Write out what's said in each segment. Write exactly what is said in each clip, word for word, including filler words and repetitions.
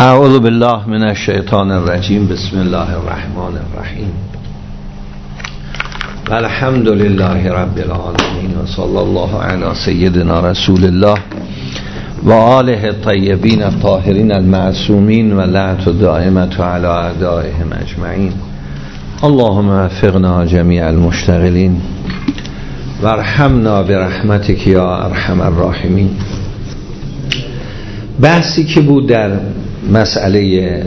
اعوذ بالله من الشیطان الرجیم. بسم الله الرحمن الرحیم. الحمد لله رب العالمین و صلی الله علی سیدنا رسول الله و آله الطیبین الطاهرین المعصومین و لعنت دائمة علی اعدائهم اجمعین. اللهم وفقنا جمیع المشتغلین وارحمنا برحمتک یا ارحم الراحمین. بحثی که بود در مسئله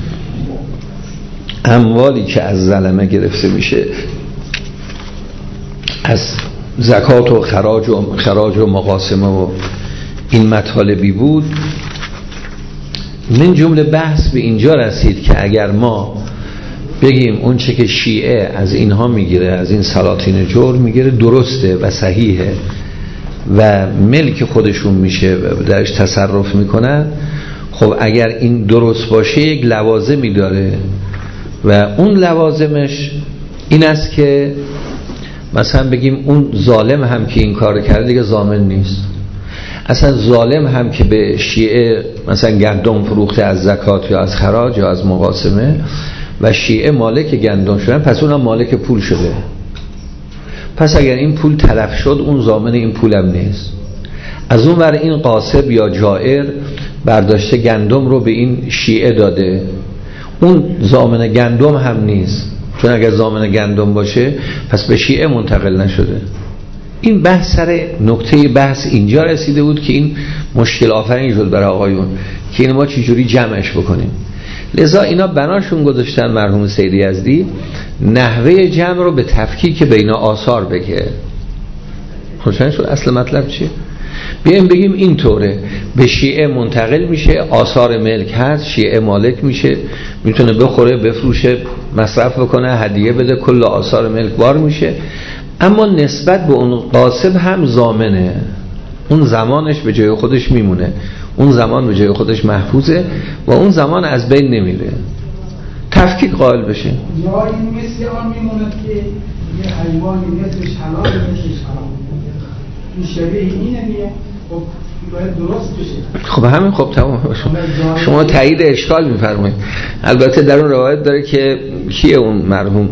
اموالی که از ظلمه گرفته میشه، از زکات و خراج و خراج و مقاسمه و این مطالبی بود. من جمله بحث به اینجا رسید که اگر ما بگیم اون چه که شیعه از اینها میگیره، از این سلاطین جور میگیره، درسته و صحیحه و ملک خودشون میشه و درش تصرف میکنن، خب اگر این درست باشه یک لوازمی داره و اون لوازمش این است که مثلا بگیم اون ظالم هم که این کار کرده دیگه ضامن نیست. اصلا ظالم هم که به شیعه مثلا گندم فروخته از زکات یا از خراج یا از مقاسمه و شیعه مالک گندم شدن، پس اونم مالک پول شده. پس اگر این پول تلف شد اون ضامن این پولم نیست. از اون ور این قاصب یا جائر برداشته گندم رو به این شیعه داده، اون ضامن گندم هم نیست، چون اگر ضامن گندم باشه پس به شیعه منتقل نشده. این بحث سر نکته بحث اینجا رسیده بود که این مشکل آفرین شد برای آقایون که این ما چجوری جمعش بکنیم. لذا اینا بناشون گذاشتن مرحوم سید یزدی نحوه جمع رو به تفکیک بین آثار بگه. خوشن شد. اصل مطلب چیه؟ بیایم بگیم این طوره، به شیعه منتقل میشه، آثار ملک هست، شیعه مالک میشه، میتونه بخوره، بفروشه، مصرف بکنه، هدیه بده، کل آثار ملک بار میشه. اما نسبت به اون قاسب هم ضامنه، اون زمانش به جای خودش میمونه، اون زمان به جای خودش محفوظه و اون زمان از بین نمیره. تفکیک قائل بشه. یا این مثل آن میموند که یه حیوانی مثلش حلال مثلش حرام، این شبیه اینه میه، خب باید درست بشه. خب همین، خب تمام. شما تایید اشکال میفرمایید. البته در اون روایت داره که کیه اون مرحوم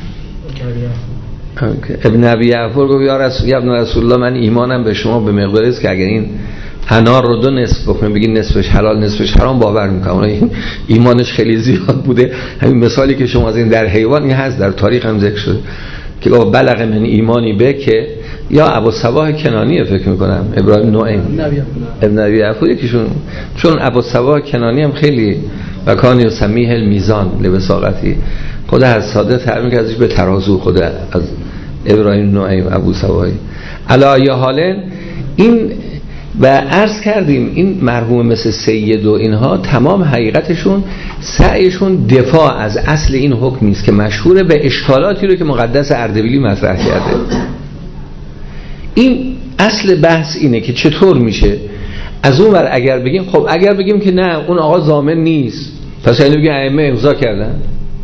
ابن ابی یعفر گفت یا رسول یا ابن رسول الله، من ایمانم به شما به مقداری است که اگر این انار رو دو نصف بکنیم بگین نصفش حلال نصفش حرام باور میکنم. این ایمانش خیلی زیاد بوده. همین مثالی که شما از این در حیوان این هست، در تاریخ هم ذکر شده که گفت بلغ من ایمانی به که یا ابو صباح کنانیه فکر میکنم، ابراهیم نوعیم ابن ابی یعفر یکیشون، چون ابو صباح کنانی هم خیلی و کانی و سمیح المیزان لبساقتی خود از ساده تعبیر که ازش به ترازو خود از ابراهیم نوعیم ابو صباحی علی حالن. این و عرض کردیم این مرحوم مثل سید و اینها تمام حقیقتشون سعیشون دفاع از اصل این حکمی است که مشهوره به اشکالاتی رو که مقدس اردبیلی مطرح کرده. این اصل بحث اینه که چطور میشه از اون ور اگر بگیم خب اگر بگیم که نه اون آقا ضامن نیست، پس اینو بگیم ائمه امضا کردن،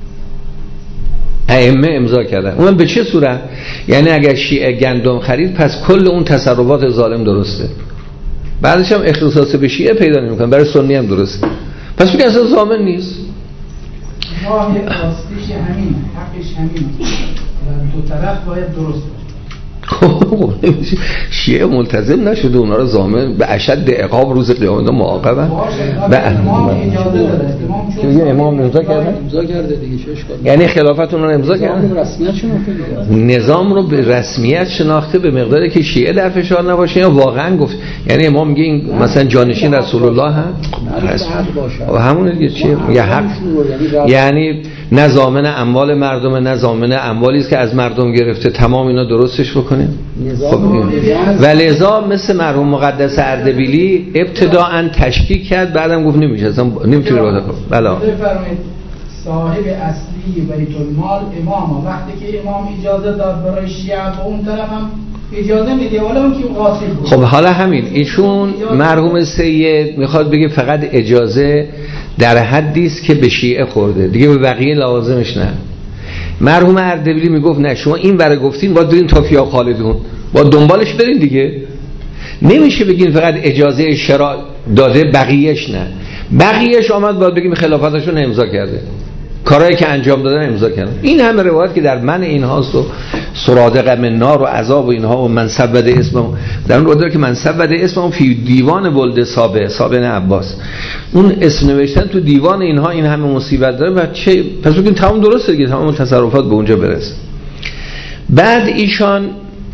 ائمه امضا کردن. اون به چه صورت؟ یعنی اگر شیعه گندم خرید پس کل اون تصرفات ظالم درسته، بعدش هم اختصاص به شیعه پیدا نمیکنه، برای سنی هم درسته، پس بگیم اصلا ضامن نیست. راه راستیش همین، حقش همین، دو طرف باید درست باشه. خب شیعه ملتزم نشده اونا رو ضامن به اشد عقاب روز قیامت معاقبن. به امام اجازه داده، امام چون امام امضا کرده، امضا کرده دیگه چه اشکالی؟ یعنی خلافت اون رو امضا کرده، رسمیت شناخته، نظام رو به رسمیت شناخته به مقداری که شیعه در فشار نباشه. یا واقعا گفت یعنی امام میگه این مثلا جانشین رسول الله هم و همون دیگه چیه؟ یه حق، یعنی نه ضامن اموال مردم نه ضامن اموالی است که از مردم گرفته، تمام اینا درستش بکنه. خب و لذا مثل مرحوم مقدس اردبیلی ابتداءً تشکیک کرد، بعدم گفت نمیشه، اصلا نمیتونه بوده. بله بفرمایید صاحب اصلی بیت المال امام، وقتی که امام اجازه داد برای شیعه به اون طرف هم اجازه میده، ولی اون که قاصد بود. خب حالا همین ایشون مرحوم سید میخواد بگه فقط اجازه در حدی است که به شیعه خورده، دیگه به بقیه لوازمش نه. مرحوم اردبیلی میگفت نه شما این برای گفتین باید برین تا فیا خالدون، با دنبالش برین دیگه. نمیشه بگین فقط اجازه شراء داده، بقیهش نه. بقیهش آمد باید بگیم خلافتشون امضا کرده، کارهایی که انجام دادن امضا کردن. این همه روایت که در من اینهاست و سرادق من نار و عذاب و اینها و من سبد اسم، در اون روایت که من سبد اسم فی دیوان ولد سابه سابه عباس، اون اسم نوشتن تو دیوان اینها این همه مصیبت داره و چه پس بگیم تمام درسته دیگه، تمام تصرفات به اونجا برسه. بعد ایشان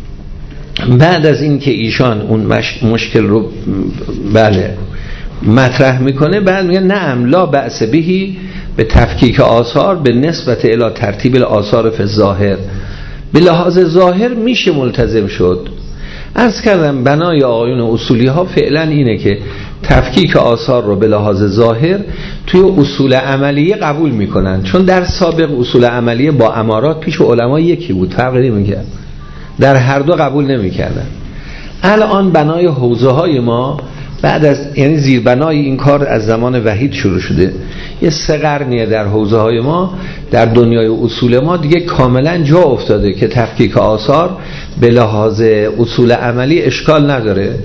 بعد از این که ایشان اون مش... مشکل رو بله مطرح میکنه، بعد میگه نعم لا بأس بهی به تفکیک آثار به نسبت الی ترتیب الاثار فی الظاهر. به لحاظ ظاهر میشه ملتزم شد. عرض کردم بنای آقایون اصولی ها فعلا اینه که تفکیک آثار رو به لحاظ ظاهر توی اصول عملیه قبول میکنن، چون در سابق اصول عملیه با امارات پیش علما یکی بود، فرقی نمیکرد، در هر دو قبول نمیکردن. الان بنای حوزه های ما بعد از یعنی زیربنای این کار از زمان وحید شروع شده، یه سه قرنیه در حوزه های ما در دنیای اصول ما دیگه کاملا جا افتاده که تفکیک آثار به لحاظ اصول عملی اشکال نداره.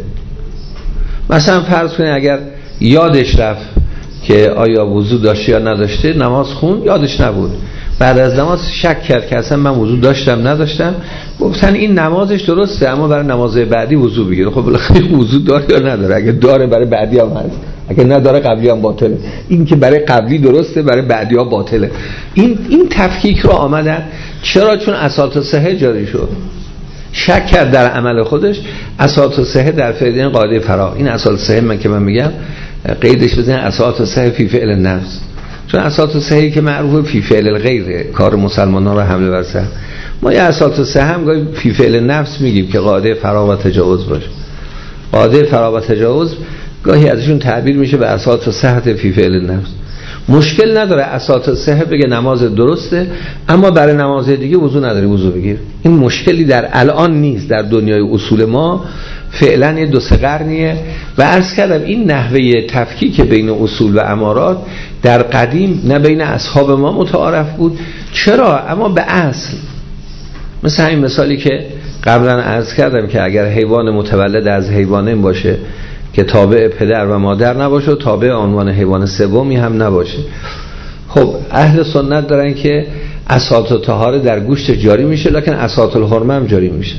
مثلا فرض کنید اگر یادش رفت که آیا وضو داشته یا نداشته، نماز خون یادش نبود، بعد از نماز شک کرد که اصلا من وضو داشتم نداشتم، گفتن این نمازش درسته اما برای نماز بعدی وضو بگیره. خب بالاخره وضو داره یا نداره؟ اگه داره برای بعدی هم هست، اگه نداره قبلی هم باطله. این که برای قبلی درسته برای بعدی ها باطله. این این تفکیک رو آمدن. چرا؟ چون اساس صحه جاری شد، شک کرد در عمل خودش، اساس صحه در فعل قاعده فرا. این اساس صحه من که من میگم قیدش بزنید اساس صحه فی فعل نفس، چون اساس صحیح که معروف فی فعل الغیر، کار مسلمانان رو حمله بر سر. ما یه اساس صحیح هم گاهی فی فعل نفس میگیم که قاعده فرا و تجاوز باشه. قاعده فرا و تجاوز گاهی ازشون تعبیر میشه به اساس صحت فی فعل نفس. مشکل نداره اساس صحیح بگه نماز درسته اما برای نماز دیگه وضو نداری وضو بگیر. این مشکلی در الان نیست، در دنیای اصول ما فعلا یه دو سه قرنیه. و عرض کردم این نحوه تفکیک بین اصول و امارات در قدیم نه بین اصحاب ما متعارف بود. چرا؟ اما به اصل، مثل همین مثالی که قبلا عرض کردم که اگر حیوان متولد از حیوانین باشه که تابع پدر و مادر نباشه و تابع عنوان حیوان سومی هم نباشه، خب اهل سنت دارن که اسات الطهاره در گوشت جاری میشه لکن اسات الحرمه هم جاری میشه.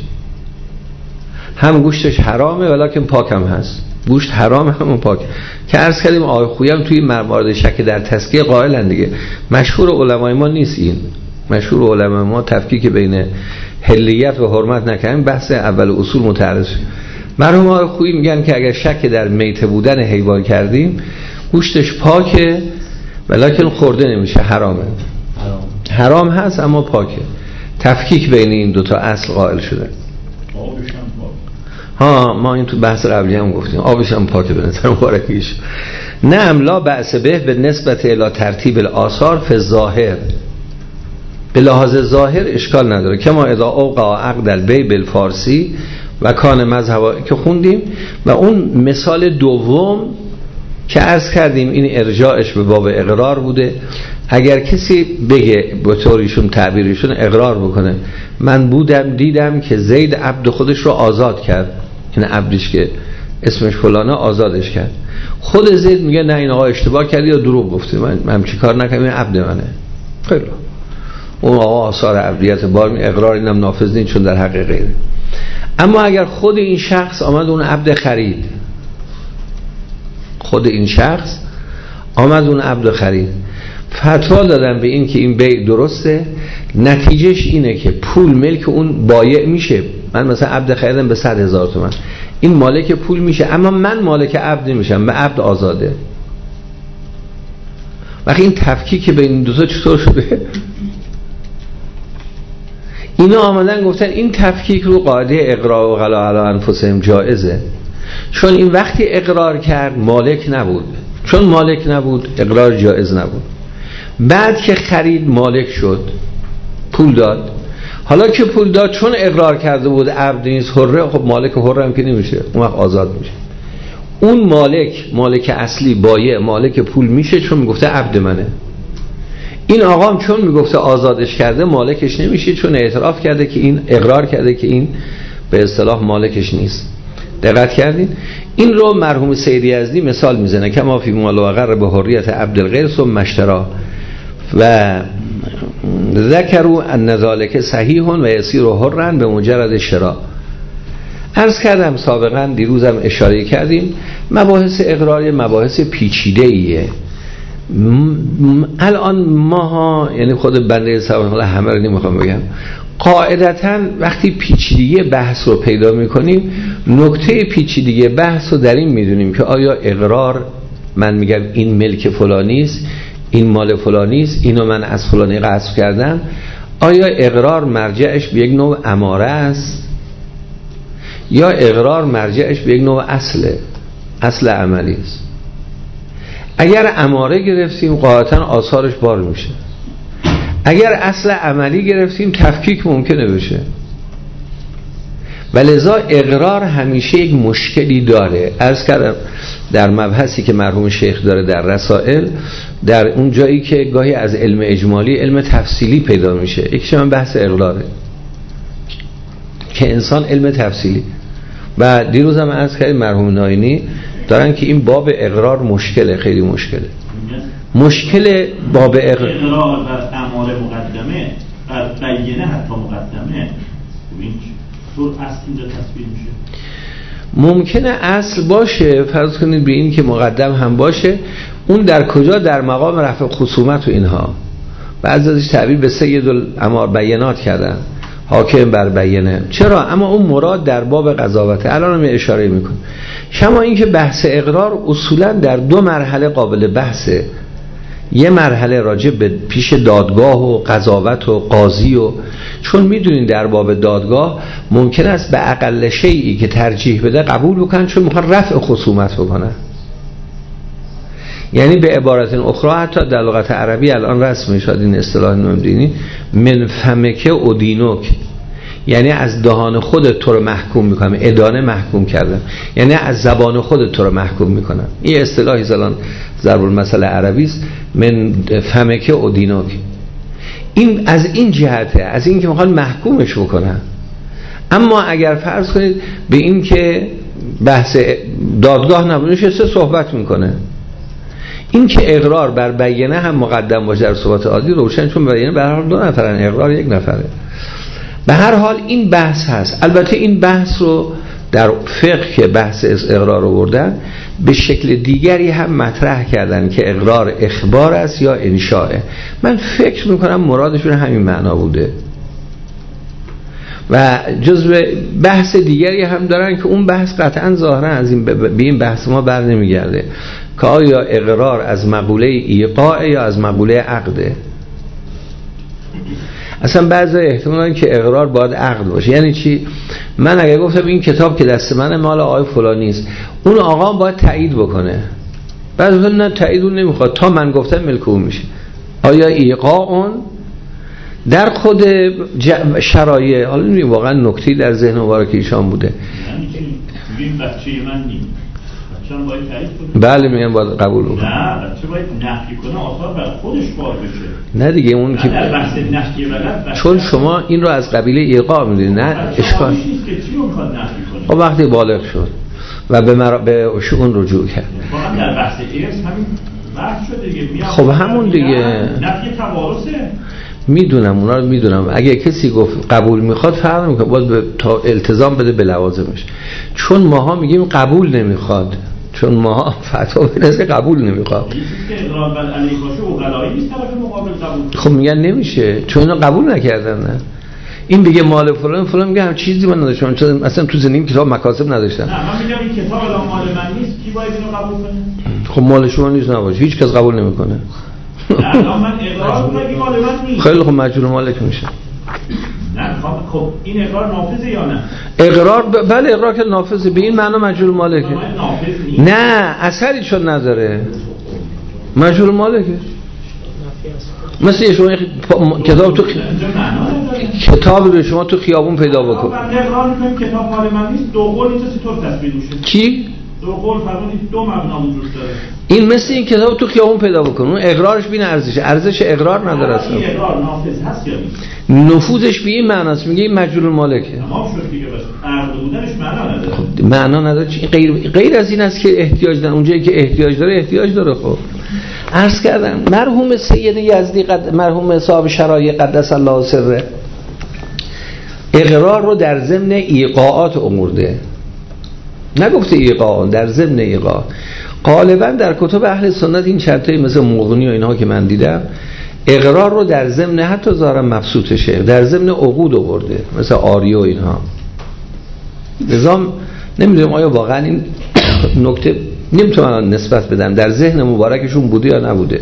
هم گوشتش حرامه ولکن پاک هم هست. گوشت حرام همون پاک. که عرض کردیم آقای خویی هم توی موارد شک در تسکیه قائلن دیگه. مشهور علمای ما نیست این. مشهور علمای ما تفکیک بین حلیت و حرمت نکنیم، بحث اول اصول متعرض. مرحوم آقای خویی میگن که اگر شک در میته بودن حیوان کردیم گوشتش پاکه ولکن خورده نمیشه، حرامه. حرام. حرام هست اما پاکه. تفکیک بین این دوتا اصل قائل شده. ها ما این تو بحث قبلی هم گفتیم آبش هم پاکه به نظر مبارکیش. نعم لا بأس به به نسبت الی ترتیب الاثار فی الظاهر، به لحاظ ظاهر اشکال نداره. کما اذا اوقع عقد البیع بالفارسی و کان مذهب که خوندیم. و اون مثال دوم که عرض کردیم این ارجاعش به باب اقرار بوده. اگر کسی بگه به طوریشون تعبیرشون اقرار بکنه من بودم دیدم که زید عبد خودش رو آزاد کرد، این عبدش که اسمش فلانه آزادش کرد، خود زید میگه نه این آقا اشتباه کردی یا دروغ گفتی، من من چی کار نکردم، این عبد منه. خیلی اون آقا آثار عبدیت بار اقرار اینم نافذ نیست چون در حق غیره. اما اگر خود این شخص آمد اون عبد خرید، خود این شخص آمد اون عبد خرید، فتوا دادن به این که این بیع درسته، نتیجهش اینه که پول ملک اون بایع میشه. من مثلا عبد خریدم به صد هزار تومان، این مالک پول میشه اما من مالک عبد نمیشم، به عبد آزاده. وقتی این تفکیک بین این دو تا چطور شده؟ اینا آمدن گفتن این تفکیک رو قاعده اقرار و غلا علی انفسهم جائزه، چون این وقتی اقرار کرد مالک نبود، چون مالک نبود اقرار جائز نبود. بعد که خرید مالک شد، پول داد، حالا که پول داد چون اقرار کرده بود عبد نیست حره، خب مالک حره هم که نمیشه، اون وقت آزاد میشه. اون مالک مالک اصلی بایع مالک پول میشه چون میگفته عبد منه. این آقام چون میگفته آزادش کرده مالکش نمیشه چون اعتراف کرده که این اقرار کرده که این به اصطلاح مالکش نیست. دقت کردین؟ این رو مرحوم سید یزدی مثال میزنه که ما فی مال و غر به حریت عبد الغیر ثم اشترا و ذکروا ان ذلک صحیح و یسیر حرا به مجرد شرا. عرض کردم سابقا، دیروزم اشاره کردیم، مباحث اقرار مباحث پیچیده ایه. الان ماها، یعنی خود بنده سوال همه رو نمیخوام بگم، قاعدتاً وقتی پیچیدگی بحث رو پیدا میکنیم، نکته پیچیدگی بحث رو در این میدونیم که آیا اقرار، من میگم این ملک فلانیست، این مال فلانیست، اینو من از فلانی غصب کردم، آیا اقرار مرجعش به یک نوع اماره است یا اقرار مرجعش به یک نوع اصله، اصل عملی است؟ اگر اماره گرفتیم قاعدتاً آثارش بار میشه، اگر اصل عملی گرفتیم تفکیک ممکنه بشه. ولذا اقرار همیشه یک مشکلی داره. عرض کردم در مبحثی که مرحوم شیخ داره در رسائل، در اون جایی که گاهی از علم اجمالی علم تفصیلی پیدا میشه، یکیش من بحث اقراره که انسان علم تفصیلی، و دیروزم عرض کردم مرحوم ناینی دارن که این باب اقرار مشکله، خیلی مشکله. مشکل باب اقرار بر اماره مقدمه، بر بینه حتی مقدمه، این طور اصل اینجا تصویر میشه. ممکنه اصل باشه، فرض کنید به این که مقدم هم باشه، اون در کجا؟ در مقام رفع خصومت و اینها. بعضی ازش تعبیر به سید الامار بینات کردن، حاکم بر بینه. چرا؟ اما اون مراد در باب قضاوته. الان هم اشاره میکنه. شما این که بحث اقرار اصولا در دو مرحله قابل بحثه. یه مرحله راجع به پیش دادگاه و قضاوت و قاضی، و چون میدونین در باب دادگاه ممکن است به اقل شیئی که ترجیح بده قبول بکنن، چون میخوان رفع خصومت بکنن. یعنی به عبارت اخرى حتی در لغت عربی الان رسم شد این اصطلاح نمیدونی، من فمک ادینوک، یعنی از دهان خودت تو رو محکوم میکنم، ادانه محکوم کردم، یعنی از زبان خودت تو رو محکوم میکنم. این اصطلاحی الان ضرب المثل عربی است، من فمک ادینوک. این از این جهته، از این که میخوان محکومش بکنن. اما اگر فرض کنید به این که بحث دادگاه نبودش، سه صحبت میکنه، این که اقرار بر بینه هم مقدم باشه در صحبت عادی روشن، چون بینه به هر حال دو نفرن، اقرار یک نفره. به هر حال این بحث هست. البته این بحث رو در فقه که بحث اقرار رو بردن به شکل دیگری هم مطرح کردن که اقرار اخبار است یا انشاءه. من فکر میکنم مرادشون همین معنا بوده. و جزو بحث دیگری هم دارن که اون بحث قطعا ظاهرا از این به این بحث ما بر نمیگرده که آیا اقرار از مقوله ایقاع یا از مقوله عقده. اصلا بعضی احتمالاً که اقرار باید عقد باشه. یعنی چی؟ من اگه گفتم این کتاب که دست من مال آقای فلانی است، اون آقا باید تایید بکنه. بعضی وقتا نه، تایید اون نمیخواد، تا من گفتم ملک اون میشه. آیا ایقاع اون در خود شرایع، حالا نمیدونم واقعا نکته‌ای در ذهن مبارک ایشان بوده. یعنی چی؟ این بچه من نیم. بچه‌م باید تایید کنه. بله میگن باید قبول کنه. نه، بچه باید نفی کنه، آثار بر خودش بار بشه. نه دیگه اون که در بحث نفی ولد، چون شما این رو از قبیله ایقاع میدونید، نه اشکال نیست که چی اون می‌خواد نفی کنه. خب وقتی بالغ شد و به مرا... به شؤون رجوع کرد. واقعا در بحث ارث همین بحث شده دیگه. خب همون دیگه نفی توارثه. میدونم، اونا رو میدونم. اگه کسی گفت قبول میخواد فرق نمیکنه، باید به تا التزام بده به لوازمش. چون ماها میگیم قبول نمیخواد، چون ماها فتوا میرسه قبول نمیخواد. این که اقرار بر علیه باشه و غلایی نیست طرف مقابل قبول. خب میگن نمیشه چون اینا قبول نکردن. نه این بگه مال فلان فلان، میگه هم چیزی من نداشتم، چون اصلا تو زندگیم کتاب مکاسب نداشتم. نه من میگم این کتاب الان مال من نیست، کی باید اینو قبول کنه؟ خب مال شما نیست، نباشه، هیچ کس قبول نمیکنه. الان من اقرار کنم مال من نیست. خیلی خب مجبور مالک میشه. نه خب این اقرار نافذه یا نه؟ اقرار ب... بله اقرار که نافذه، به این معنا مجبور مالکه. نه اثری چون نداره، مجبور مالکه. مثل شما کتاب تو کتاب رو شما تو خیابون پیدا بکن. من اقرار میکنم کتاب مال من نیست، دو قول اینجا چطور تصویر میشه؟ کی؟ دو قول فرمودید دو مبنا وجود داره. این مثل این کتاب تو خیابون پیدا بکن، اون اقرارش بین ارزش ارزش اقرار نداره اصلا. این اقرار نافذ هست یا نیست؟ نفوذش به این معناست، میگه این مجهول المالکه. تمام شد دیگه، بس عقد بودنش معنا نداره. خب معنا نداره، غیر غیر از این است که احتیاج داره، اونجایی که احتیاج داره احتیاج داره. خب عرض کردم مرحوم سید یزدی قد... مرحوم صاحب شرایع قدس الله سره اقرار رو در ضمن ایقاعات امورده، نگفته ایقاع، در ضمن ایقاع. غالبا در کتب اهل سنت این شرطی مثل مغنی و اینها که من دیدم اقرار رو در ضمن حتی ظاهرا مبسوط شیخ در ضمن عقود آورده، مثل آریو و اینها. نظام نمیدونم آیا واقعا این نکته نمیتونم نسبت بدم در ذهن مبارکشون بوده یا نبوده،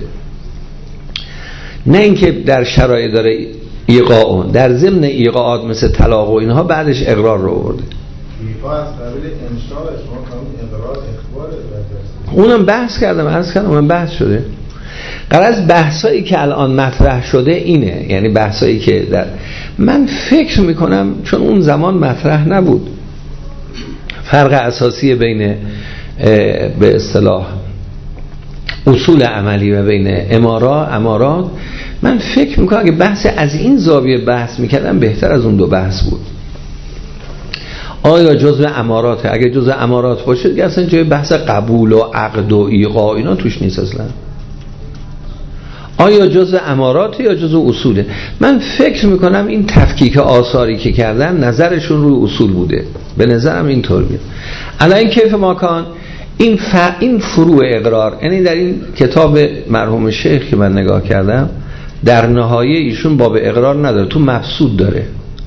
نه اینکه در شرایط داره ایقاع، در ضمن ایقاعات مثل طلاق و اینها بعدش اقرار رو آورده. ایقاع از قبیل انشاء، شما فهمید اقرار اخباره. اونم بحث کردم، عرض کردم اونم بحث شده. غرض بحثایی که الان مطرح شده اینه، یعنی بحثایی که در من فکر میکنم چون اون زمان مطرح نبود فرق اساسی بین به اصطلاح اصول عملی و بین امارات امارات، من فکر میکنم که بحث از این زاویه بحث میکردم بهتر از اون دو بحث بود. آیا جزء اماراته؟ اگه جزء امارات باشه دیگه اصلا جای بحث قبول و عقد و ایقاع اینا توش نیست اصلا. آیا جزء اماراته یا جزء اصوله؟ من فکر میکنم این تفکیک آثاری که کردن نظرشون روی اصول بوده، به نظرم اینطور میاد. الان کیف ماکان این ف... این فروع اقرار، یعنی در این کتاب مرحوم شیخ که من نگاه کردم در نهایه ایشون باب اقرار نداره، تو مبسوط داره.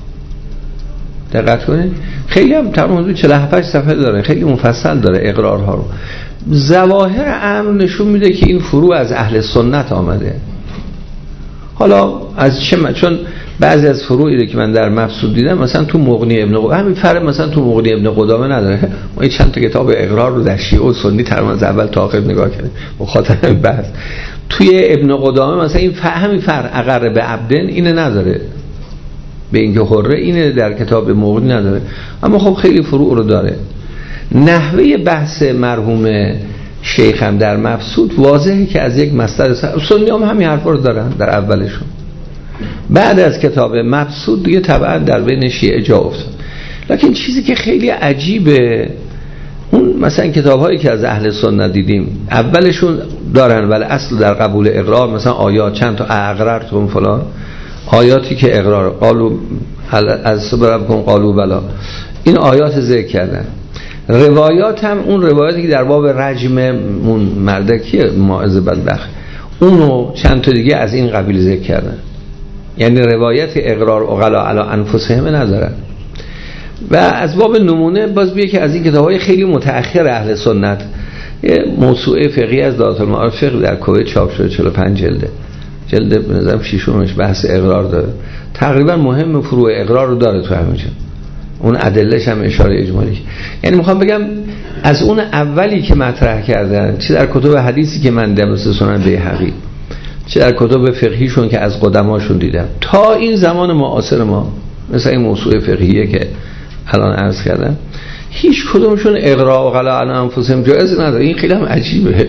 دقت کنید خیلی هم تقریبا چهل و هفت صفحه داره، خیلی مفصل داره اقرارها رو. ظواهر امر نشون میده که این فروع از اهل سنت آمده. حالا از چه من... چون بعضی از فروعی که من در مبسوط دیدم مثلا تو مغنی ابن قدامه، همین فرق مثلا تو مغنی ابن قدامه نداره. ما این چند تا کتاب اقرار رو در شیعه و سنی تقریبا از اول تا آخر نگاه کردیم بخاطر این بحث. توی ابن قدامه مثلا این ف... همین فرق اقر به عبدن اینه نداره، به اینکه حره اینه در کتاب مغنی نداره، اما خب خیلی فروع رو داره. نحوه بحث مرحوم شیخ هم در مبسوط واضحه که از یک مصدر سنی هم همین حرفا رو دارن در اولشون. بعد از کتاب مبسوط دیگه طبعا در بین شیعه جا افتاد. لکن چیزی که خیلی عجیبه اون مثلا کتاب هایی که از اهل سنت دیدیم اولشون دارن ولی اصل در قبول اقرار مثلا آیات چند تا اقررتون فلان آیاتی که اقرار قالو از صبرکم قالو بلا، این آیات ذکر کردن. روایات هم اون روایاتی که در باب رجم اون مردکی ماعز بدبخت اونو چند تا دیگه از این قبیل ذکر کردن، یعنی روایت اقرار اغلا علی انفسهم ندارن. و از باب نمونه باز بیه که از این کتاب‌های خیلی متأخر اهل سنت یه موسوعه فقهی از دارت المعارف فقه در کویت چاپ شده، چهل و پنج جلده، جلد به نظرم شیشمش بحث اقرار داره، تقریبا مهم فروع اقرار رو داره تو همینجا، اون ادلهش هم اشاره اجمالی. یعنی میخوام بگم از اون اولی که مطرح کردن چه در کتب حدیثی که من دیدم مثل سنن بیهقی، چه در کتب فقهیشون که از قدماشون دیدم تا این زمان معاصر ما مثل این موسوعه فقهیه که الان عرض کردم، هیچ کدومشون اقرار و غلا علی انفسهم جایز نداره. این خیلی هم عجیبه.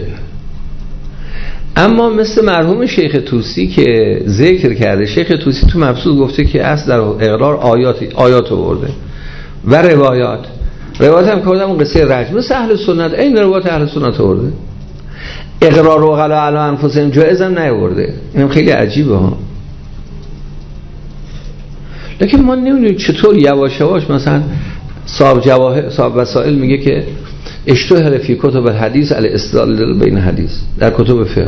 اما مثل مرحوم شیخ طوسی که ذکر کرده، شیخ طوسی تو مبسوط گفته که اصل در اقرار آیات آیات آورده و روایات روایات هم که اون قصه رجم مثل اهل سنت این روایات اهل سنت آورده، اقرار و غلا علی انفسهم جایز هم نیاورده. اینم خیلی عجیبه ها. لیکن ما نمیدونیم چطور یواش یواش مثلا صاحب جواهر صاحب وسائل میگه که اشتهر فی کتب الحدیث علی استدلال بین حدیث در کتب فقه،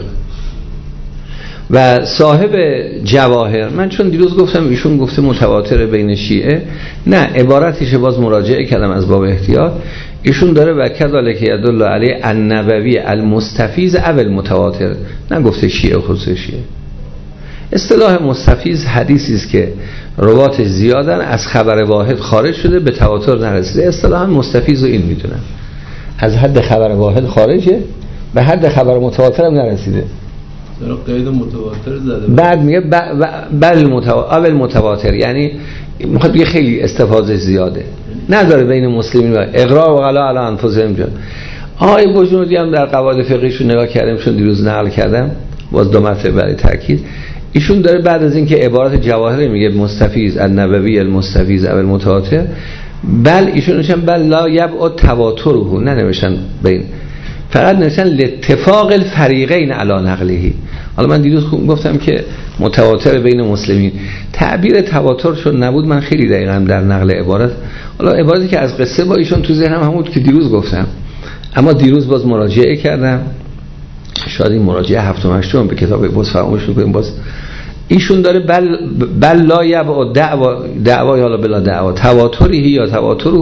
و صاحب جواهر من چون دیروز گفتم ایشون گفته متواتر بین شیعه، نه عبارتش باز مراجعه کردم از باب احتیاط، ایشون داره و کذالک یدل علی النبوی المستفیض او المتواتر، نه گفته شیعه خصوص شیعه. اصطلاح مستفیض حدیثی است که رواتش زیادن از خبر واحد خارج شده به تواتر نرسیده، اصطلاحا مستفیض رو این میدونن از حد خبر واحد خارجه به حد خبر متواتر هم نرسیده. در قید متواتر زده بعد میگه بل متواتر متواتر، یعنی میخواد بگه خیلی استفاده زیاده نداره بین مسلمین و اقرار و غلا علی انفسهم جان. آقای بجنودی هم در قواعد فقهیشون نگاه کردم، چون دیروز نقل کردم باز دو مرتبه برای تاکید، ایشون داره بعد از اینکه عبارات جواهر میگه مستفیض النبوی المستفیض او المتواتر، بل ایشون نوشتن بل لا یبعد تواتره، ننوشتن بین، فقط نوشتن لاتفاق الفریقین علی نقله. حالا من دیروز گفتم که متواتر بین مسلمین، تعبیر تواتر چون نبود من خیلی دقیقاً در نقل عبارت، حالا عبارتی که از قصه با ایشون تو ذهنم هم بود که دیروز گفتم، اما دیروز باز مراجعه کردم، شاید این مراجعه هفتم هشتم به کتاب باز فراموش می‌کنیم، باز ایشون داره بل بل لا یبعد دعوا دعوا یا بلا دعوا تواتره یا تواتره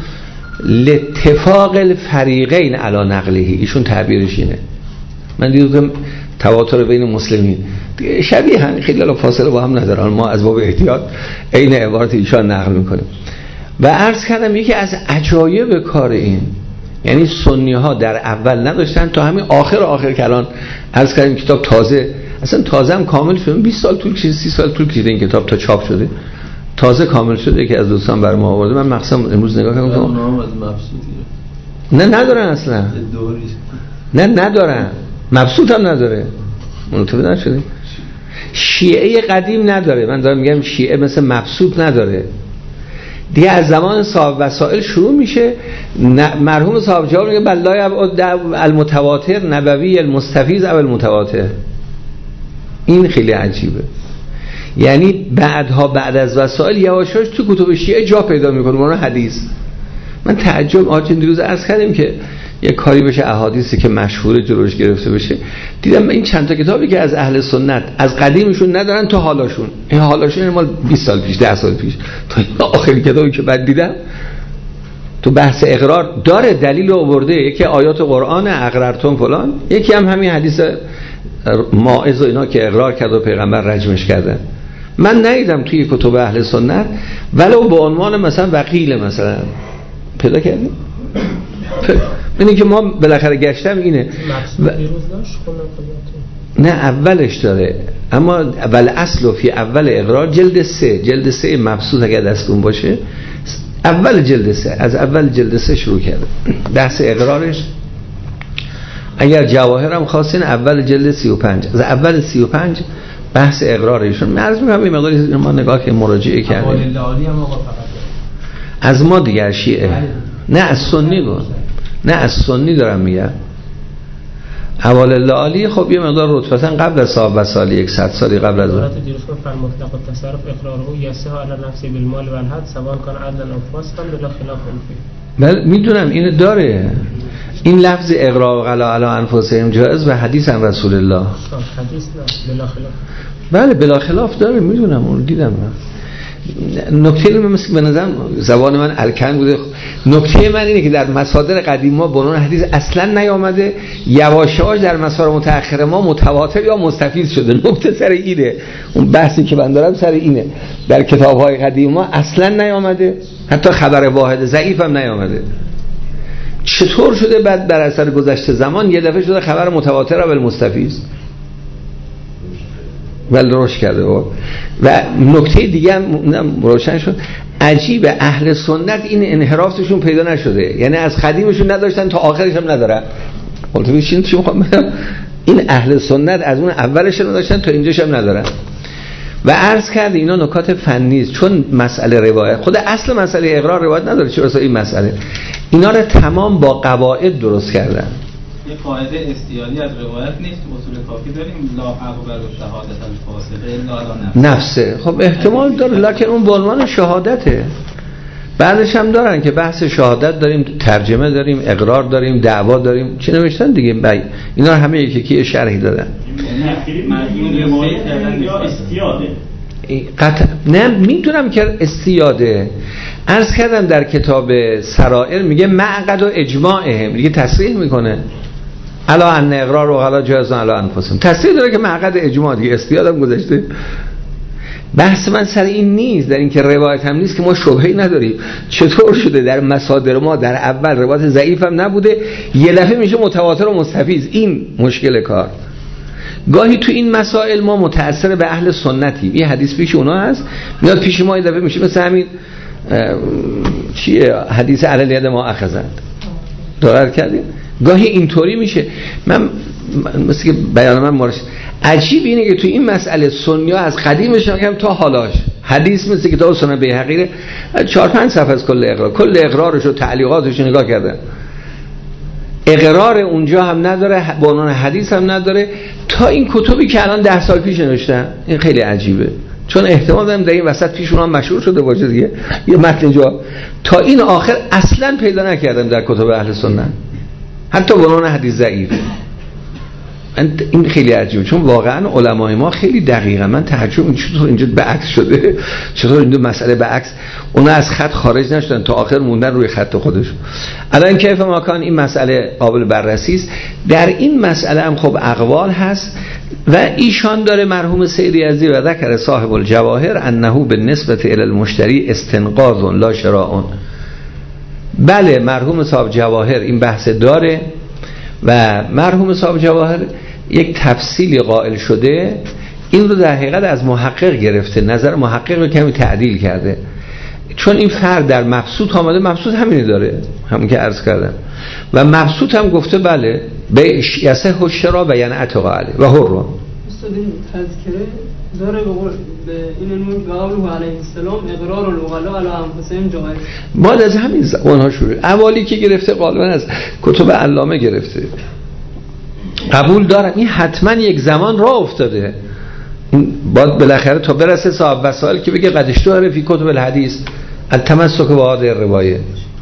لاتفاق الفریقین علی نقله، ایشون تعبیرش اینه. من دیدم تواتر بین مسلمین شبیه هم، خیلی الان فاصله با هم ندارن، ما از باب احتیاط عین عبارت ایشان نقل میکنیم. و عرض کردم یکی از عجایب کار این، یعنی سنی ها در اول نداشتن تا همین آخر آخر کلان عرض کردیم کتاب تازه، اصلا تازه هم کامل شده، بیست سال طول کشید، سی سال طول کشید این کتاب تا چاپ شده، تازه کامل شده که از دوستان برای ما آورده. من مخصوصا امروز نگاه کردم اونها هم از مبسوطیه، نه ندارن اصلا، نه ندارن، مبسوط هم نداره، منطبه نشده. شیعه قدیم نداره، من دارم میگم شیعه مثل مبسوط نداره دیگه. از زمان صاحب وسائل شروع میشه، مرحوم صاحب جواب میگه بل لا یبعد المتواتر نبوی المستفیض او المتواتر. این خیلی عجیبه، یعنی بعدها بعد از وسائل یواشاش تو کتب شیعه جا پیدا میکنه اون حدیث. من تعجب آجن دیروز عرض کردیم که یه کاری بشه احادیثی که مشهور جلوش گرفته بشه، دیدم این چند تا کتابی که از اهل سنت از قدیمشون ندارن تا حالاشون، این حالاشون این مال بیست سال پیش، ده سال پیش، تا آخری کتابی که بعد دیدم تو بحث اقرار داره دلیل آورده، یکی آیات قرآن اقررتم فلان، یکی هم همین حدیث ماعز و اینا که اقرار کرد و پیغمبر رجمش کردن. من ندیدم توی کتب اهل سنت ولو به عنوان مثلا وقیل مثلا پیدا کردیم. اینی که ما بالاخره گشتم اینه و... نه اولش داره، اما اول اصل و فی اول اقرار جلد سه، جلد سه مبسوط اگر دستون باشه اول جلد سه، از اول جلد سه شروع کرده بحث اقرارش. اگر جواهرم خواستین اول جلد سی و پنج، از اول سی و پنج بحث اقرارشون. من عرض می‌کنم این مقداری ما نگاه که مراجعه کردیم از ما دیگر شیعه، نه از سنی بود، نه از سنی دارم میگم. اول اللالی خب یه مقدار رتبتاً قبل از صاحب وسالی صد سالی قبل از اون. دیروز فرمود مطلق التصرف اقراره یسه علی نفسی بالمال و الحد سواء کان عدلا او فاسقا بلا خلاف فی. بله میدونم اینو داره، این لفظ اقرار علی علی انفسهم جائز و حدیث عن رسول الله. حدیث نه بلا خلاف. بله بلا خلاف داره، میدونم اون دیدم من. نکته من مثل به نظرم زبان من الکن بوده. نکته من اینه که در مصادر قدیم ما بنون حدیث اصلا نیامده، یواشاش در مصادر متأخر ما متواتر یا مستفیض شده. نکته سر اینه، اون بحثی که من دارم سر اینه، در کتاب‌های قدیم ما اصلا نیامده، حتی خبر واحد ضعیف هم نیامده. چطور شده بعد بر اثر گذشته زمان یه دفعه شده خبر متواتر و مستفیض ولی روش کرده و و نکته دیگه هم روشن شد. عجیب اهل سنت این انحرافشون پیدا نشده، یعنی از قدیمشون نداشتن تا آخرش هم ندارن. قلت بشین چی میخوام بگم، این اهل سنت از اون اولش هم نداشتن تا اینجاش هم ندارن. و عرض کرد اینا نکات فنی است، چون مسئله روایت خود اصل مسئله اقرار روایت نداره، چه برسه این مسئله، اینا رو تمام با قواعد درست کردن. یه قاعده استیالی از روایت نیست، اصول کافی داریم لا اقبل شهادت الفاسقه الا نفسه. خب احتمال داره، لکن اون به عنوان شهادته. بعدش هم دارن که بحث شهادت داریم، ترجمه داریم، اقرار داریم، دعوا داریم، چی نوشتن دیگه بی. اینا رو همه یکی یکی شرحی دادن. یا استیاده قطع نه میدونم که استیاده. عرض کردم در کتاب سرائر میگه معقد و اجماعهم، دیگه تصریح میکنه الا ان اقرار و غلا جازن الا انفسهم، تصریح داره که معقد اجماع، دیگه استیادم گذاشته. بحث من سر این نیست، در این که روایت هم نیست که ما شبهه‌ای نداریم. چطور شده در مصادر ما در اول روایت ضعیف هم نبوده، یه دفعه میشه متواتر و مستفیض؟ این مشکل کار. گاهی تو این مسائل ما متأثر به اهل سنتیم، یه حدیث پیش اونا هست میاد پیش ما، یه دفعه میشه مثل همین چیه حدیث علی ید ما اخذند دارد کردیم، گاهی اینطوری میشه. من مثل که بیان من مارش عجیب اینه که تو این مسئله سنیا از قدیمش میگم تا حالاش حدیث مثل کتاب سنن بیهقی چهار پنج صفحه از کل اقرار، کل اقرارش و تعلیقاتش نگاه کردن، اقرار اونجا هم نداره، به عنوان حدیث هم نداره، تا این کتبی که الان ده سال پیش نوشتن. این خیلی عجیبه، چون احتمال دارم در این وسط پیش اونها مشهور شده باشه دیگه، یه متن جا تا این آخر اصلا پیدا نکردم در کتب اهل سنت، حتی به عنوان حدیث ضعیف. این خیلی عجیبه، چون واقعا علمای ما خیلی دقیقا، من تعجب چطور اینجا به عکس شده، چطور این دو مسئله به عکس، اونا از خط خارج نشدن تا آخر موندن روی خط خودش. الان کیف ما کان این مسئله قابل بررسی است. در این مسئله هم خب اقوال هست و ایشان داره مرحوم سید یزدی و ذکر صاحب الجواهر انه بالنسبه الی المشتری استنقاذ لا شراء. بله مرحوم صاحب جواهر این بحث داره و مرحوم صاحب جواهر یک تفصیلی قائل شده، این رو در حقیقت از محقق گرفته، نظر محقق رو کمی تعدیل کرده، چون این فرد در مبسوط آمده، مبسوط همینی داره، همین که عرض کردم، و مبسوط هم گفته بله به یسه هشرا بیان عتقا علی و هر رو استاد این تذکره داره به قول به این علمون قوله علیه السلام اقرار الوغلا علی انفسهم جایز. ما از همین زمانها شروع، اولی که گرفته غالبا از کتب علامه گرفته، قبول دارم این حتما یک زمان راه افتاده، این باید بالاخره تا برسه صاحب وسائل که بگه قد اشتهر فی کتب الحدیث التمسک به هذه الروایه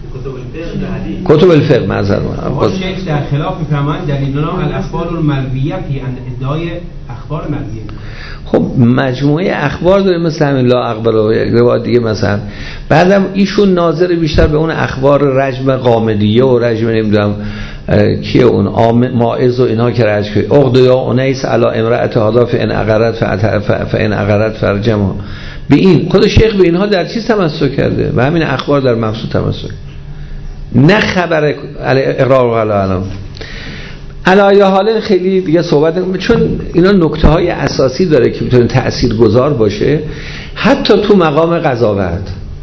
کتب الفقه. معذرت ما شیخ در خلاف میفهمند دلیلنا الاخبار المرویه فی ادعای اخبار مرویه. خب مجموعه اخبار داره مثل همین لا اقبل و روایت دیگه مثلا، بعدم ایشون ناظر بیشتر به اون اخبار رجم قامدیه و رجم نمیدونم کیه اون ماعز و اینا که رجم کرد اغد یا انیس علی امرأت هذا فان اقرت فان اقرت فرجما. به این خود شیخ به اینها در چیز تمسک کرده و همین اخبار در مبسوط تمسک، نه خبر اقرار و علام. علایه حال خیلی دیگه صحبت نکنم، چون اینا نکته های اساسی داره که میتونه تأثیر گذار باشه حتی تو مقام قضاوت.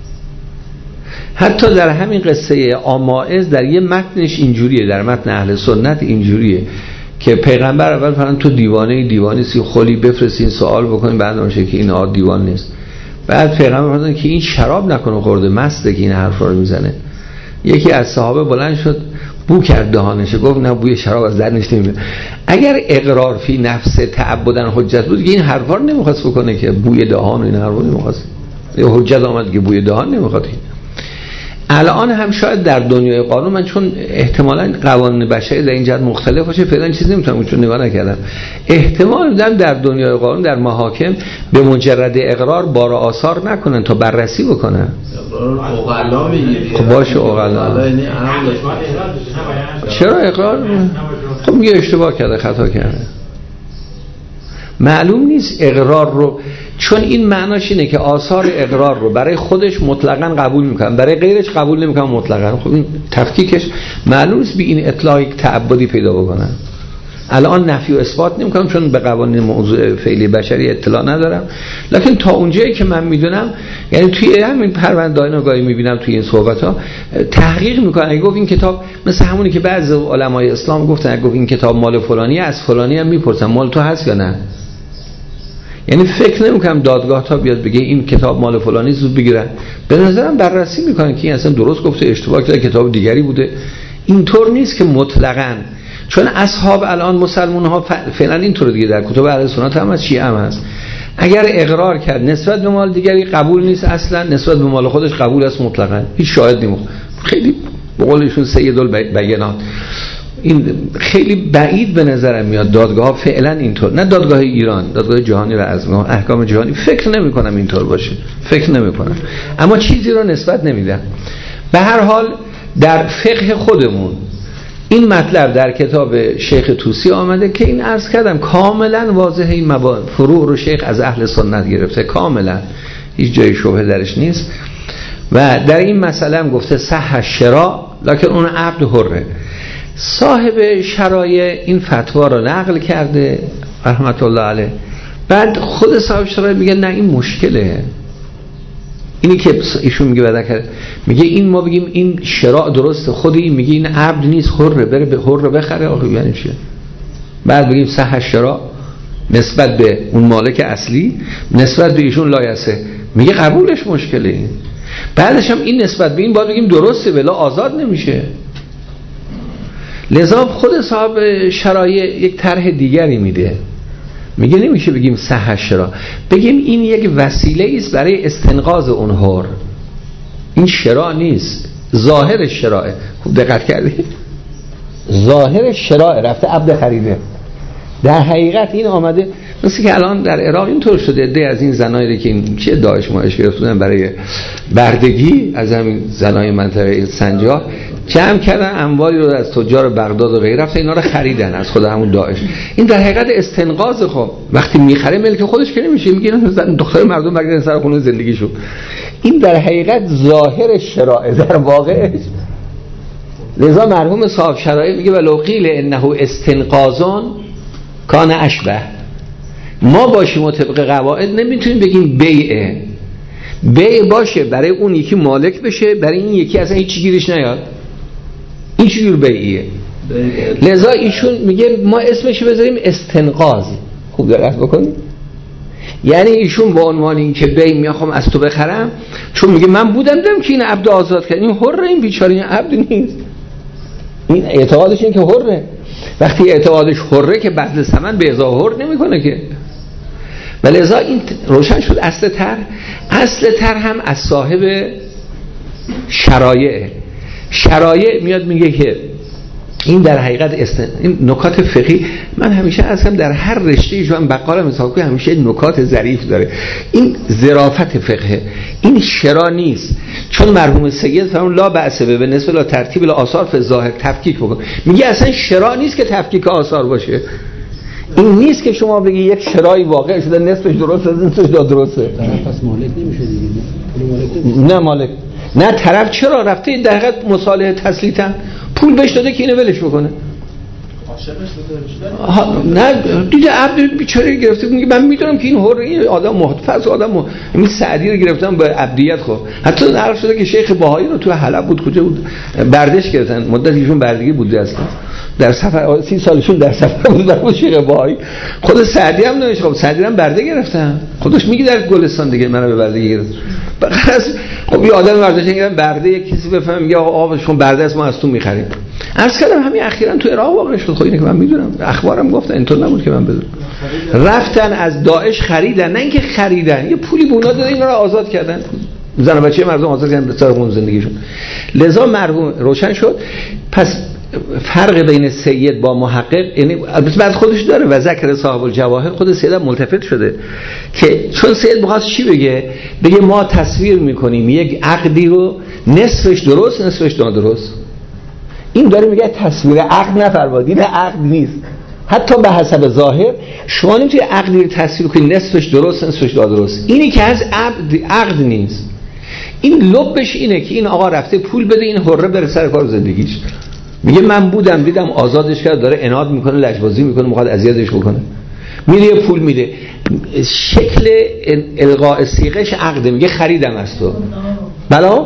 حتی در همین قصه آمائز در یه متنش اینجوریه، در متن اهل سنت اینجوریه که پیغمبر اول فرمان تو دیوانه دیوانی سی خلی بفرستین سوال بکنین، بعد میشه که این آد دیوان نیست. بعد پیغمبر فرمان که این شراب نکنه خورده مسته که این حرفا رو میزنه. یکی از صحابه بلند شد بو کرد دهانش، گفت نه بوی شراب از درنش نمیاد. اگر اقرار فی نفس تعبدن حجت بود که این حرفا رو نمیخواست بکنه که بوی دهان و این حرفا نمیخواست، یه حجت آمد که بوی دهان نمیخواد. الان هم شاید در دنیای قانون، من چون احتمالاً قوانین بشری در این جهت مختلف باشه فعلا چیز نمیتونم چون نگاه نکردم، احتمال میدم در دنیای قانون در محاکم به مجرد اقرار بار آثار نکنن تا بررسی بکنن. اقلا میگیری خب باشه اقلا چرا اقرار؟ خب میگه اشتباه کرده خطا کرده، معلوم نیست اقرار رو، چون این معناش اینه که آثار اقرار رو برای خودش مطلقاً قبول میکنن، برای غیرش قبول نمیکنن مطلقاً. خب این تفکیکش معلوم نیست به این اطلاع یک تعبدی پیدا بکنن. الان نفی و اثبات نمیکنم چون به قوانین موضوع فعلی بشری اطلاع ندارم، لکن تا اونجایی که من میدونم، یعنی توی همین پرونده‌های نگاهی میبینم توی این صحبت‌ها تحقیق میکنن. اگه گفت این کتاب مثل همونی که بعضی علمای اسلام گفتن، اگه گفت این کتاب مال فلانی، از فلانی هم میپرسن مال تو هست یا نه. یعنی فکر نمیکنم دادگاه تا بیاد بگه این کتاب مال فلانی زود بگیرن، به نظرم بررسی میکنن که این اصلا درست گفته اشتباه کرده کتاب دیگری بوده. اینطور نیست که مطلقاً، چون اصحاب الان مسلمان ها فعلا اینطور دیگه، در کتب اهل سنت هم از شیعه هم هست، اگر اقرار کرد نسبت به مال دیگری قبول نیست اصلا، نسبت به مال خودش قبول است مطلقاً، هیچ شاهد نمیخواد. خیلی به قولشون سید البینات، این خیلی بعید به نظرم میاد دادگاه ها فعلا اینطور، نه دادگاه ایران، دادگاه جهانی و ازمه احکام جهانی فکر نمی کنم اینطور باشه، فکر نمی کنم، اما چیزی رو نسبت نمیدن. به هر حال در فقه خودمون این مطلب در کتاب شیخ طوسی آمده که این عرض کردم کاملا واضحه، این مبانی فروع رو شیخ از اهل سنت گرفته کاملا، هیچ جای شبهه درش نیست. و در این مسئله هم گفته صح شرا، لکن اون عبد حره. صاحب شرایع این فتوا رو نقل کرده رحمت الله علیه، بعد خود صاحب شرایع میگه نه این مشکله، اینی که ایشون میگه بده کرد، میگه این ما بگیم این شراء درسته، خود این میگه این عبد نیست، حره، بره به حره بخره، آخه یعنی چیه؟ بعد بگیم صح شراء نسبت به اون مالک اصلی، نسبت به ایشون لایسه، میگه قبولش مشکله. این بعدش هم این نسبت به این باید بگیم درسته، ولی آزاد نمیشه. لذا خود صاحب شرایع یک طرح دیگری میده، میگه نمیشه بگیم صح شراء، بگیم این یک وسیله است برای استنقاذ اون حر، این شراء نیست، ظاهر شراء. خوب دقت کردید؟ ظاهر شراء، رفته عبد خریده. در حقیقت این آمده مثل که الان در عراق اینطور شده، عده از این زنایی که این چه داعش ماش گرفتن برای بردگی از همین زنای منطقه سنجار، جمع کردن اموالی رو از تجار بغداد و غیره، رفتن اینا رو خریدن از خود همون داعش. این در حقیقت استنقاذ. خب وقتی میخره ملک خودش که نمیشه، میگه دختر مردم برگردن سر خونه زندگیشون. این در حقیقت ظاهر شرائع، در واقعش. لذا مرحوم صاحب شرایع میگه ولو قیل انه استنقاذون کان اشبه. ما باشیم و طبق قواعد نمیتونیم بگیم بیعه، بیع باشه برای اون یکی مالک بشه، برای این یکی اصلا هیچی گیرش نیاد، این چجور بیعیه؟ لذا ایشون میگه ما اسمش بذاریم استنقاذ. خوب دقت بکنید، یعنی ایشون با عنوان این که بیع میخوام از تو بخرم، چون میگه من بودم دیدم که این عبد آزاد کرد، این حره، این بیچاره، این عبد نیست. این اعتقادش این که حره. وقتی اعتقادش حره که بذل ثمن به ازای حر نمیکنه که. ولذا این روشن شد اصل تر. اصل تر هم از صاحب شرایع. شرایع میاد میگه که این در حقیقت استن... این نکات فقهی، من همیشه ازم در هر رشته جو هم بقالم حساب کنم همیشه نکات ظریف داره. این ظرافت فقهه، این شرا نیست. چون مرحوم سید فرمود لا بأس به بالنسبه لا ترتیب الاثار فی ظاهر، تفکیک بکن. میگه اصلا شرا نیست که تفکیک آثار باشه. این نیست که شما بگی یک شرایی واقع شده نصفش درسته نصفش درسته. پس مالک نمیشه دیگه. نه مالک نه، طرف چرا رفته در حقیقت مصالحه تسلیتن، پول بهش داده که اینو ولش بکنه. نه دیگه عبد بیچاره گرفته، میگه من میدونم که این حر آدم محتفظ آدم، این سعدی رو گرفتن به عبدیت. خب حتی نقل شده که شیخ بهایی رو تو حلب بود، کجا بود، بردش گرفتن، مدت ایشون بردگی بوده اصلا، در سفر سی سالشون در سفر بود در شیخ بهایی. خود سعدی هم نمیشه، خب سعدی هم برده گرفتن، خودش میگه در گلستان دیگه منو به بردگی گرفت. بخاطر خب یه آدم ورزش میگن برده، یک کسی بفهم میگه آقا آبشون برده است ما از تو میخریم. عرض کردم همین اخیراً تو عراق واقع شد. خب اینه که من میدونم، اخبارم گفتن، اینطور نبود که من بدونم. رفتن از داعش خریدن، نه اینکه خریدن، یه پولی به اونا دادن اینا رو آزاد کردن، زن و بچه مردم آزاد کردن به سر خون زندگیشون. لذا مرحوم روشن شد. پس فرق بین سید با محقق، یعنی البته بعد خودش داره و ذکر صاحب الجواهر خود سید هم ملتفت شده که چون سید بخواست چی بگه، بگه ما تصویر میکنیم یک عقدی رو نصفش درست نصفش نادرست. این داره میگه تصویر عقد نفرمایید، این عقد نیست. حتی به حسب ظاهر شما نمیتونید عقدی رو تصویر کنید نصفش درست نصفش نادرست. اینی که از عقد عقد نیست. این لبش اینه که این آقا رفته پول بده این حره بره سر کار زندگیش. میگه من بودم دیدم آزادش کرد، داره عناد میکنه، لجبازی میکنه، میخواد اذیتش بکنه، میره یه پول میده. شکل القاء صیغه‌اش عقده، میگه خریدم از تو. بلا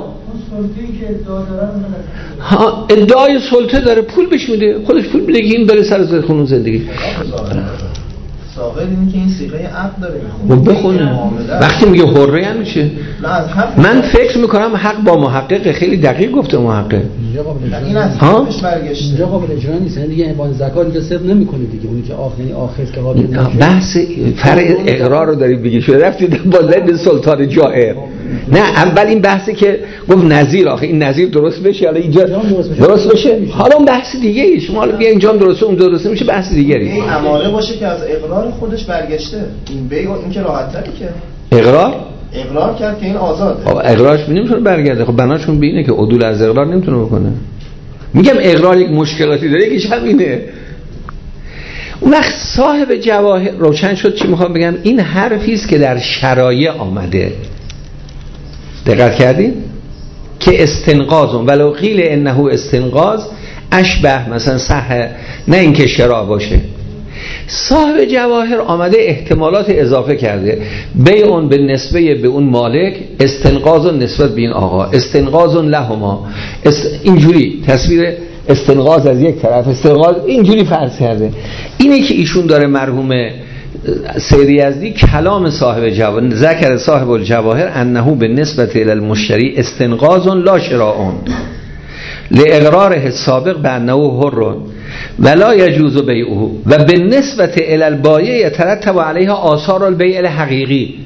ها ادعای سلطه داره، پول بهش میده، خودش پول میده که این بره سر خون زندگی. ساقط اینه که این صیغه عقد داره میخونه بخونه. وقتی میگه حره یعنی چه؟ من فکر میکنم حق با محقق خیلی دقیق گفته محقق. این از حقش برگشته. اینجا قابل اجرا نیست، یعنی دیگه با زکات دیگه صرف نمیکنه دیگه، اونی که آخر یعنی آخر که قابل نمیشه. بحث فرع اقرار رو دارید بگی شده رفتید با زید سلطان جائر. نه اول این بحثی که گفت نظیر، آخه این نظیر درست بشه، حالا اینجا درست بشه، حالا اون بحث دیگه ای. شما حالا بیا اینجا درسته اون درسته میشه، بحث دیگری. این اماره باشه که از اقرار خودش برگشته، این بیع این که راحت تره که اقرار اقرار کرد که این آزاده. خب اقرارش نمیتونه برگرده. خب بناشون به اینه که عدول از اقرار نمیتونه بکنه. میگم اقرار یک مشکلاتی داره، یکیش همینه. اون وقت صاحب جواهر روشن شد. چی میخوام بگم؟ این حرفی است که در شرایع آمده. دقت کردین که استنقاذ ولو قیل انه استنقاذ اشبه مثلا صح، نه اینکه شراء باشه. صاحب جواهر آمده احتمالات اضافه کرده، بیع به نسبه به اون مالک، استنقاذ نسبت به این آقا، استنقاذ لهما، است... اینجوری تصویر استنقاذ از یک طرف، استنقاذ اینجوری فرض کرده. اینه که ایشون داره مرحوم سید یزدی کلام صاحب جواهر ذکر صاحب الجواهر انه به نسبت الی المشتری استنقاذ لا شراء لاقراره السابق بانه حر ولا يجوز بیعه و به نسبت الی البایع يترتب علیها آثار البیع الحقیقی.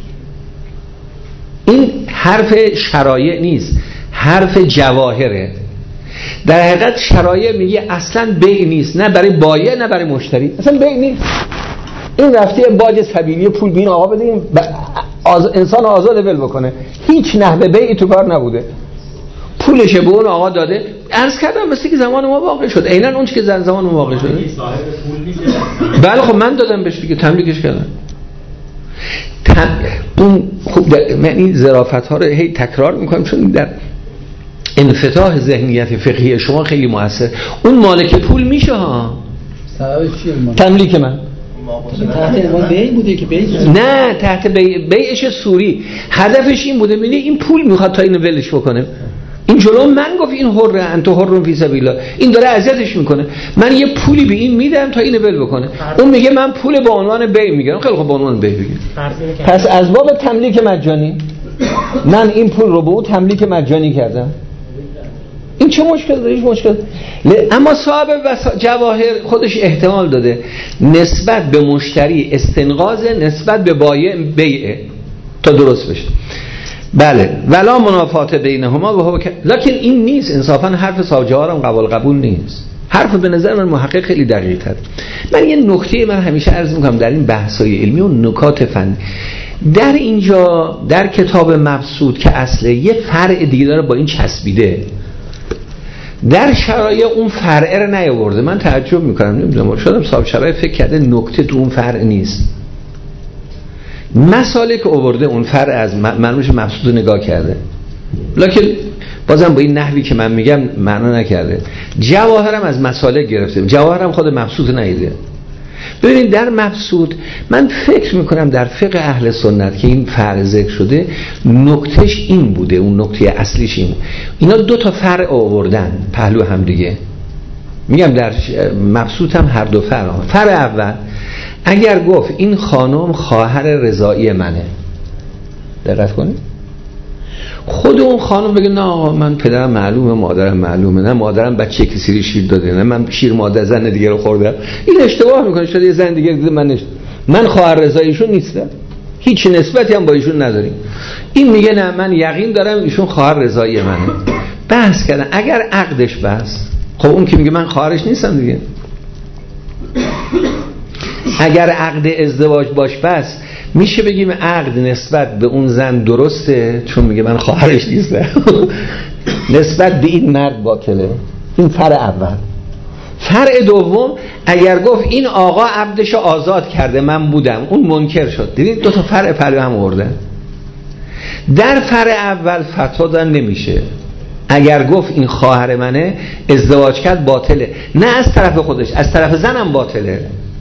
این حرف شرایع نیست، حرف جواهره. در حقیقت شرایع میگه اصلا بیع نیست، نه برای بایع نه برای مشتری، اصلا بیع نیست. این رفته باج سبیلی پول بین آقا بدیم آز... انسان آزاد ول بکنه، هیچ نحوه بیعی تو کار نبوده، پولش به اون آقا داده. عرض کردم مثل که زمان ما واقع شد، عیناً اون چیزی که زمان ما واقع شده. بله خب من دادم بهش دیگه، تملیکش کردم. تم... اون خوب من این ظرافت ها رو هی تکرار میکنم چون در انفتاح ذهنیت فقهی شما خیلی موثر. اون مالک پول میشه ها. سببش چیه؟ تملیک من تحت عنوان بیع بوده که بیع نه تحت بیع بیعش سوری، هدفش این بوده میگه این پول میخواد تا اینو ولش بکنه. این جلو من گفت این حره انت حر فی سبیل الله، این داره اذیتش میکنه، من یه پولی به این میدم تا اینو ول بکنه. اون میگه من پول به عنوان بیع میگیرم. خیلی خب به عنوان بیع بگیر. پس از باب تملیک مجانی من این پول رو به اون تملیک مجانی کردم. این چه مشکل داره؟ هیچ مشکل. اما صاحب جواهر خودش احتمال داده نسبت به مشتری استنقاذ، نسبت به بایع بیعه تا درست بشه. بله ولا منافات بینهما و هو ک... لکن این نیست انصافا حرف صاحب جواهر هم قبول قبول نیست. حرف به نظر من محقق خیلی دقیق تر. من یه نکته من همیشه عرض میکنم در این بحث‌های علمی و نکات فنی، در اینجا در کتاب مبسوط که اصله یه فرع دیگه داره با این چسبیده، در شرایع اون فرع رو نیاورده. من تعجب میکنم، نمیدونم شاید صاحب شرایع فکر کرده نکته تو اون فرع نیست. مسائلی که آورده اون فرع از منوش مبسوط رو نگاه کرده، لکن بازم با این نحوی که من میگم معنا نکرده. جواهرم از مسائل گرفته، جواهرم خود مبسوط نیده. ببینید در مبسوط من فکر میکنم در فقه اهل سنت که این فرع ذکر شده نکتهش این بوده، اون نکته اصلیش این. اینا دو تا فرع آوردن پهلو هم دیگه. میگم در مبسوط هم هر دو فرع. فرع اول اگر گفت این خانم خواهر رضایی منه، دقت کنید، خود اون خانم بگه نه آقا من پدرم معلومه مادرم معلومه، نه مادرم بچه کسی شیر داده، نه من شیر مادر زن دیگه رو خوردم، این اشتباه میکنه. شاید یه زن دیگه دیده من نشت. من خواهر رضاییشون نیستم، هیچ نسبتی هم با ایشون نداریم. این میگه نه من یقین دارم ایشون خواهر رضایی منه. بحث کردن اگر عقدش بس، خب اون که میگه من خواهرش نیستم دیگه، اگر عقد ازدواج باش بس میشه بگیم عقد نسبت به اون زن درسته چون میگه من خواهرش نیستم، نسبت به این مرد باطله. این فرع اول. فرع دوم اگر گفت این آقا عبدشو آزاد کرده من بودم، اون منکر شد. دیدید دو تا فرع پلو هم آوردن. در فرع اول فتوا دادن نمیشه، اگر گفت این خواهر منه ازدواج کرد باطله، نه از طرف خودش از طرف زنم باطله.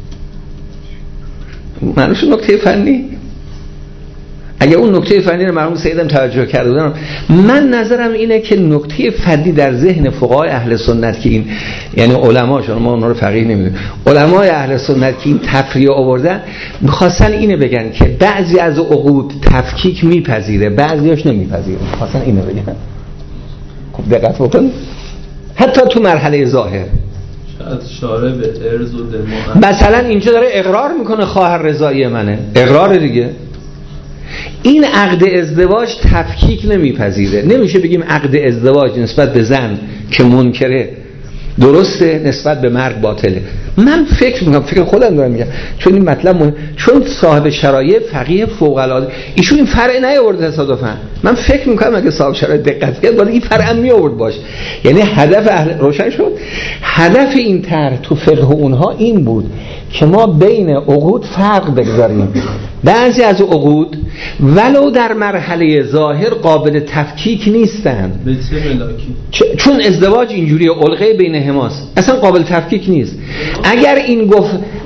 معنیش نکته فنی. اگه اون نکته فنی رو مرحوم سیدم توجه کرده بودن، من نظرم اینه که نکته فنی در ذهن فقهای اهل سنت که این یعنی علما، چون ما اونها رو فقیه نمیدونیم، علمای اهل سنت که این تفریع آوردن می‌خواستن اینو بگن که بعضی از عقود تفکیک میپذیره بعضیاش نمیپذیره، می‌خواستن اینو بگن. خب دقت بکن حتی تو مرحله ظاهر اشاره به ارز و دماغ مثلا اینجا داره اقرار میکنه خواهر رضایی منه، اقرار دیگه. این عقد ازدواج تفکیک نمیپذیره. نمیشه بگیم عقد ازدواج نسبت به زن که منکره درسته، نسبت به مرد باطله. من فکر میکنم، فکر خودم دارم میگم، چون این مطلب مهم، چون صاحب شرایع فقیه فوق العاده ایشون این فرع نیاورده تصادفا. من فکر میکنم اگه صاحب شرایع دقت کرد باید این فرع هم میآورد باش. یعنی هدف اهل روشن شد. هدف این طرح تو فقه اونها این بود که ما بین عقود فرق بگذاریم. بعضی از عقود ولو در مرحله ظاهر قابل تفکیک نیستن. به چه ملاکی؟ چون ازدواج اینجوری علقه بین هماست، اصلا قابل تفکیک نیست. اگر این گفت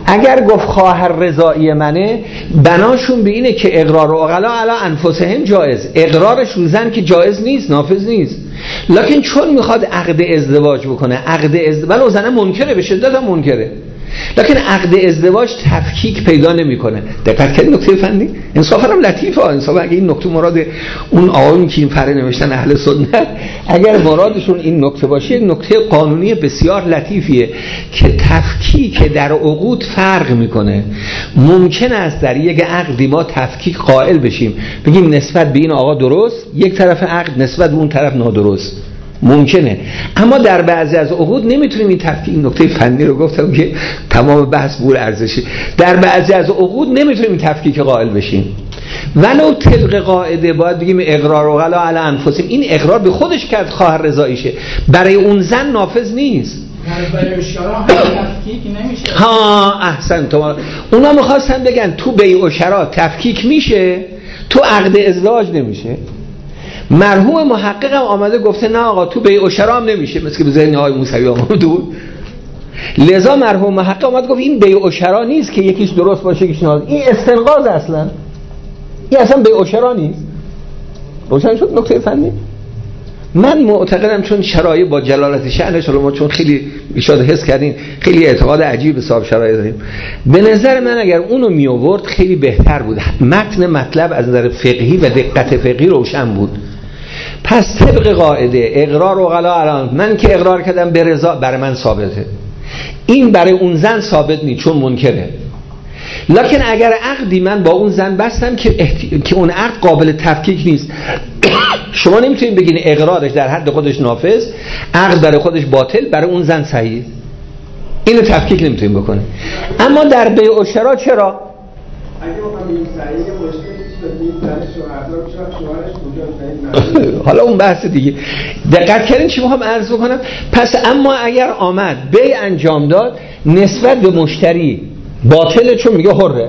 اگر گفت خواهر رضایی منه، بناشون به اینه که اقرار و عقلا علی انفسهم جایز، اقرارش رو زن که جایز نیست، نافذ نیست. لکن چون میخواد عقد ازدواج بکنه، عقد ازدواج ولو زن منکره، به شدت هم منکره، لکن عقد ازدواج تفکیک پیدا نمیکنه. دقت کردین نکته فنی؟ انصافا هم لطیفه، انصافا اگه این نکته مراد اون آقایون که این فره نوشتن اهل سنت، اگر مرادشون این نکته باشه، یک نکته قانونی بسیار لطیفیه که تفکیک در عقود فرق میکنه. ممکن است در یک عقدی ما تفکیک قائل بشیم، بگیم نسبت به این آقا درست، یک طرف عقد نسبت به اون طرف نادرست، ممکنه. اما در بعضی از عقود نمیتونیم این تفکیک، این نکته فنی رو گفتم که تمام بحث بور ارزشی، در بعضی از عقود نمیتونیم این تفکیک قائل بشیم، ولو طبق قاعده باید بگیم اقرار و غلا علی انفسهم. این اقرار به خودش کرد خواهر رضاییشه، برای اون زن نافذ نیست. برای شرا تفکیک نمیشه. ها احسن. تو اونا میخواستن بگن تو بیع و شرا تفکیک میشه، تو عقد ازدواج نمیشه. مرحوم محقق هم آمده گفته نه آقا تو بیع و شرا هم نمیشه، مثل که به ذهن آقای موسوی آمده بود. لذا مرحوم محقق آمد گفت این بیع و شرا نیست که یکیش درست باشه یکیش نادرست، این استنقاض، اصلا این اصلا بیع و شرا نیست. روشن شد نکته فنی؟ من معتقدم چون شرایع با جلالت شأنش، ما چون خیلی ایشاد حس کردین خیلی اعتقاد عجیب به صاحب شرایع داریم، به نظر من اگر اونو می آورد خیلی بهتر بود. متن مطلب از نظر فقهی و دقت فقهی روشن بود. پس طبق قاعده اقرار و غلا الان من که اقرار کردم به رضا برای من ثابته، این برای اون زن ثابت نیست چون منکره. لکن اگر عقدی من با اون زن بستم که, احتی... که اون عقد قابل تفکیک نیست، شما نمیتونید بگین اقرارش در حد خودش نافذ، عقد برای خودش باطل، برای اون زن صحیح، اینو تفکیک نمیتونید بکنه. اما در بیع و شرا چرا؟ اگه ما بگیم صحیح مشکلی حالا اون بحث دیگه. دقت کردین چی میخوام عرض بکنم؟ پس اما اگر آمد بیع انجام داد نسبت به مشتری باطله چون میگه حره،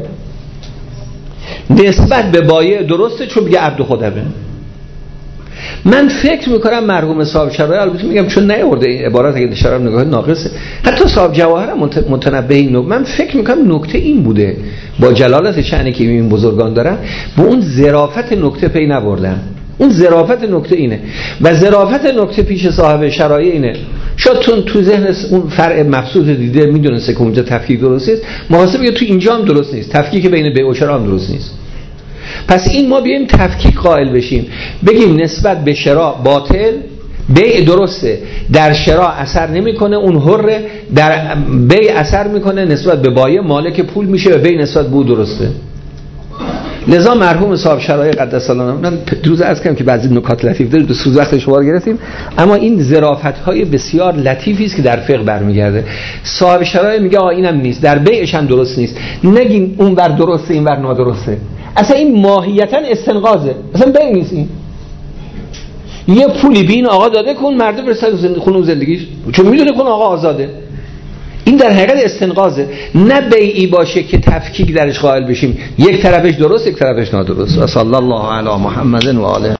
نسبت به بایع درسته چون میگه عبد خودمه. من فکر میکنم مرحوم صاحب شرایع، البته میگم چون نیورده این عبارت، اگه شرایع نگاه ناقصه، حتی صاحب جواهر هم متنبه این نکته، من فکر میکنم نکته این بوده با جلالت شأنی که این بزرگان دارن، با اون ظرافت نکته پی نبردن. اون ظرافت نکته اینه و ظرافت نکته پیش صاحب شرایع اینه. شاید تو تو ذهن اون فرع مقصود دیده میدونسته که اونجا تفکیک درست نیست، محاسبه میگه تو اینجا هم درست نیست، تفکیک بین بیع و شرا هم درست نیست. پس این ما بیایم تفکیک قائل بشیم، بگیم نسبت به شرا باطل، بیع درسته، در شرا اثر نمیکنه، اون حر در بیع اثر میکنه، نسبت به بایع مالک پول میشه و بیع نسبت به او درسته. لذا مرحوم صاحب شرایع قدس الله من روز عرض کردم که بعضی نکات لطیف داره، دو سوز وقت شما رو گرفتیم، اما این ظرافت‌های بسیار لطیفی است که در فقه برمیگرده. صاحب شرایع میگه آ اینم نیست، در بیعش هم درست نیست، نگین اون ور درسته این ور نادرسته، اصلا این ماهیتا استنقاضه، اصلا بیع نیست. این یه پولی به این آقا داده کن مرد برسه زندگی خونه و زندگیش، چون میدونه کن آقا آزاده. این در حقیقت استنقاضه، نه بیعی باشه که تفکیک درش قائل بشیم، یک طرفش درست یک طرفش نادرست. و صلی الله علی محمد و آله.